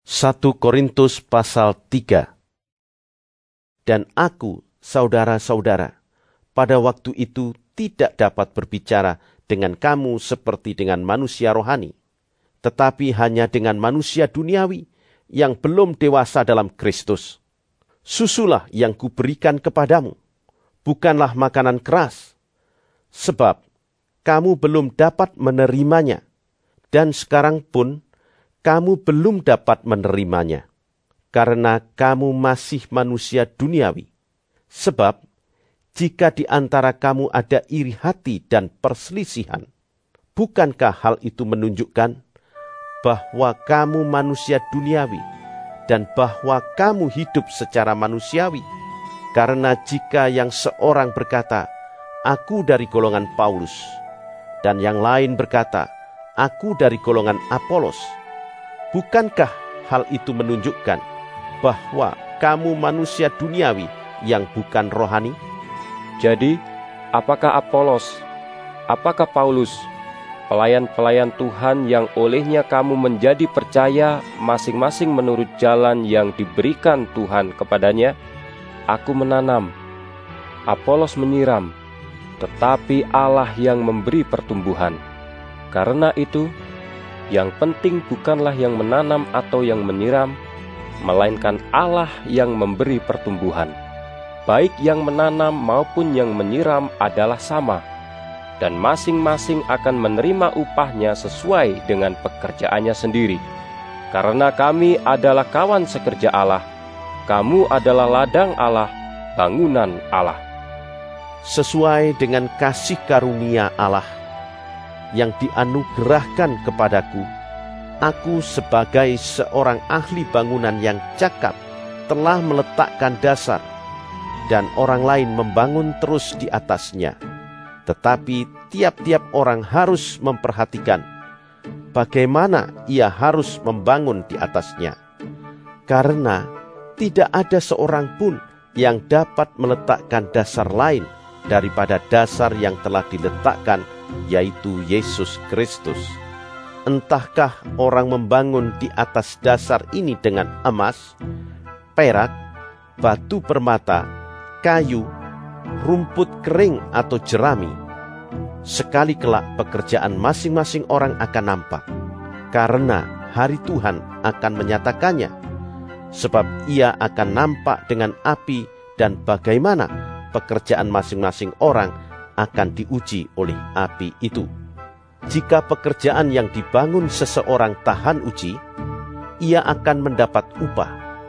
1 Korintus pasal 3. Dan aku, saudara-saudara, pada waktu itu tidak dapat berbicara dengan kamu seperti dengan manusia rohani, tetapi hanya dengan manusia duniawi yang belum dewasa dalam Kristus. Susulah yang kuberikan kepadamu, bukanlah makanan keras, sebab kamu belum dapat menerimanya, dan sekarang pun kamu belum dapat menerimanya, karena kamu masih manusia duniawi. Sebab, jika di antara kamu ada iri hati dan perselisihan, bukankah hal itu menunjukkan bahwa kamu manusia duniawi dan bahwa kamu hidup secara manusiawi? Karena jika yang seorang berkata, "Aku dari golongan Paulus," dan yang lain berkata, "Aku dari golongan Apolos," bukankah hal itu menunjukkan bahwa kamu manusia duniawi yang bukan rohani? Jadi, apakah Apolos, apakah Paulus, pelayan-pelayan Tuhan yang olehnya kamu menjadi percaya masing-masing menurut jalan yang diberikan Tuhan kepadanya? Aku menanam, Apolos menyiram, tetapi Allah yang memberi pertumbuhan. Karena itu, yang penting bukanlah yang menanam atau yang menyiram, melainkan Allah yang memberi pertumbuhan. Baik yang menanam maupun yang menyiram adalah sama, dan masing-masing akan menerima upahnya sesuai dengan pekerjaannya sendiri. Karena kami adalah kawan sekerja Allah, kamu adalah ladang Allah, bangunan Allah. Sesuai dengan kasih karunia Allah yang dianugerahkan kepadaku, aku sebagai seorang ahli bangunan yang cakap telah meletakkan dasar, dan orang lain membangun terus di atasnya. Tetapi tiap-tiap orang harus memperhatikan bagaimana ia harus membangun di atasnya. Karena tidak ada seorang pun yang dapat meletakkan dasar lain daripada dasar yang telah diletakkan, yaitu Yesus Kristus. Entahkah orang membangun di atas dasar ini dengan emas, perak, batu permata, kayu, rumput kering atau jerami, sekali kelak pekerjaan masing-masing orang akan nampak, karena hari Tuhan akan menyatakannya, sebab ia akan nampak dengan api, dan bagaimana pekerjaan masing-masing orang akan diuji oleh api itu. Jika pekerjaan yang dibangun seseorang tahan uji, ia akan mendapat upah.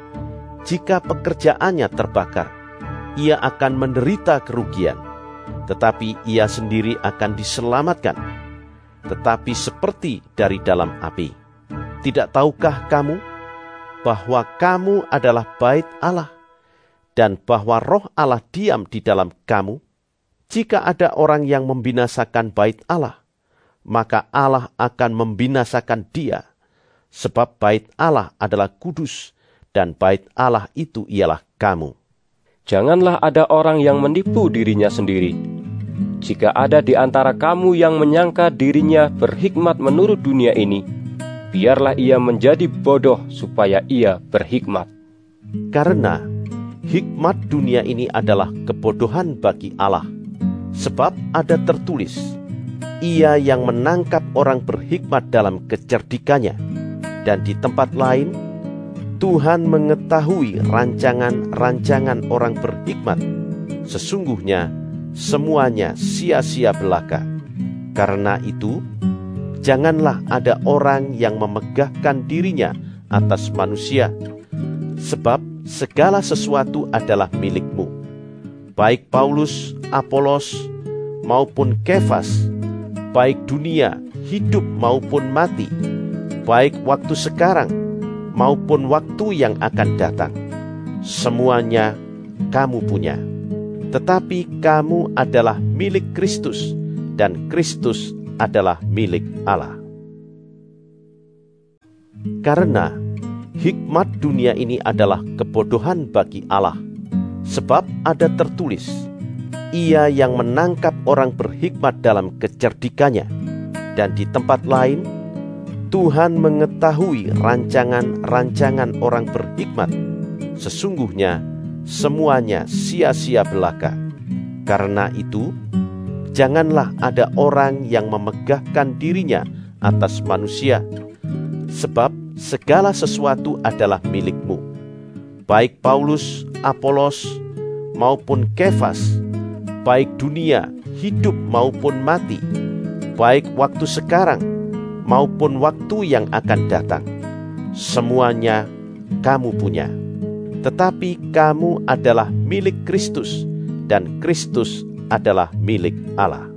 Jika pekerjaannya terbakar, ia akan menderita kerugian, tetapi ia sendiri akan diselamatkan, tetapi seperti dari dalam api. Tidak tahukah kamu bahwa kamu adalah bait Allah, dan bahwa Roh Allah diam di dalam kamu? Jika ada orang yang membinasakan bait Allah, maka Allah akan membinasakan dia, sebab bait Allah adalah kudus, dan bait Allah itu ialah kamu. Janganlah ada orang yang menipu dirinya sendiri. Jika ada di antara kamu yang menyangka dirinya berhikmat menurut dunia ini, biarlah ia menjadi bodoh supaya ia berhikmat. Karena hikmat dunia ini adalah kebodohan bagi Allah. Sebab ada tertulis, ia yang menangkap orang berhikmat dalam kecerdikannya. Dan di tempat lain, Tuhan mengetahui rancangan-rancangan orang berhikmat. Sesungguhnya semuanya sia-sia belaka. Karena itu, janganlah ada orang yang memegahkan dirinya atas manusia, sebab segala sesuatu adalah milikmu. Baik Paulus, Apolos, maupun Kefas, baik dunia, hidup maupun mati, baik waktu sekarang, maupun waktu yang akan datang. Semuanya kamu punya. Tetapi kamu adalah milik Kristus, dan Kristus adalah milik Allah. Karena hikmat dunia ini adalah kebodohan bagi Allah. Sebab ada tertulis, ia yang menangkap orang berhikmat dalam kecerdikannya. Dan di tempat lain, Tuhan mengetahui rancangan-rancangan orang berhikmat. Sesungguhnya semuanya sia-sia belaka. Karena itu, janganlah ada orang yang memegahkan dirinya atas manusia, sebab segala sesuatu adalah milikmu, baik Paulus, Apolos, maupun Kefas, baik dunia, hidup maupun mati, baik waktu sekarang maupun waktu yang akan datang. Semuanya kamu punya. Tetapi kamu adalah milik Kristus, dan Kristus adalah milik Allah.